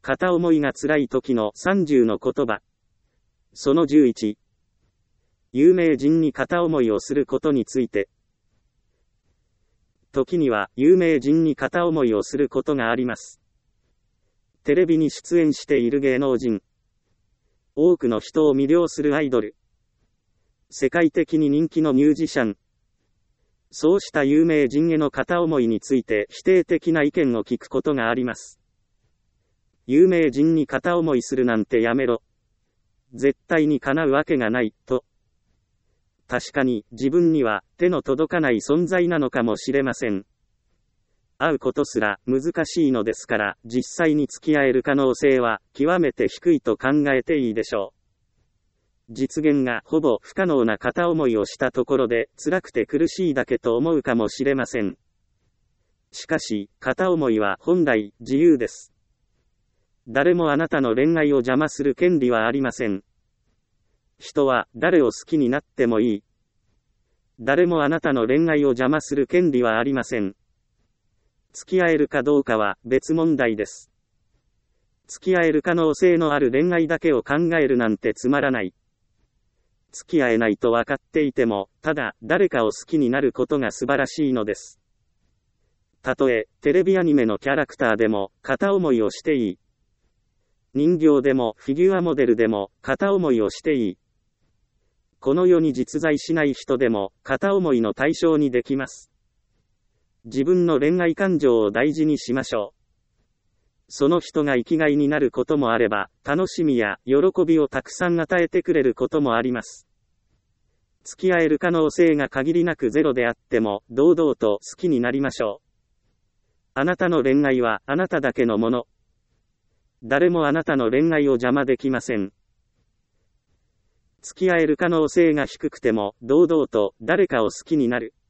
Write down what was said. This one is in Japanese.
片思いが辛い時の30の言葉。その11。有名人に片思いをすることについて。時には有名人に片思いをすることがあります。テレビに出演している芸能人。多くの人を魅了するアイドル。世界的に人気のミュージシャン。そうした有名人への片思いについて否定的な意見を聞くことがあります。有名人に片思いするなんてやめろ。絶対に叶うわけがない、と。確かに自分には手の届かない存在なのかもしれません。会うことすら難しいのですから、実際に付き合える可能性は極めて低いと考えていいでしょう。実現がほぼ不可能な片思いをしたところで辛くて苦しいだけと思うかもしれません。しかし、片思いは本来自由です。誰もあなたの恋愛を邪魔する権利はありません。人は誰を好きになってもいい。誰もあなたの恋愛を邪魔する権利はありません。付き合えるかどうかは別問題です。付き合える可能性のある恋愛だけを考えるなんてつまらない。付き合えないと分かっていても、ただ誰かを好きになることが素晴らしいのです。たとえテレビアニメのキャラクターでも片思いをしていい。人形でもフィギュアモデルでも片思いをしていい。この世に実在しない人でも片思いの対象にできます。自分の恋愛感情を大事にしましょう。その人が生きがいになることもあれば、楽しみや喜びをたくさん与えてくれることもあります。付き合える可能性が限りなくゼロであっても、堂々と好きになりましょう。あなたの恋愛はあなただけのもの。誰もあなたの恋愛を邪魔できません。付き合える可能性が低くても、堂々と誰かを好きになる。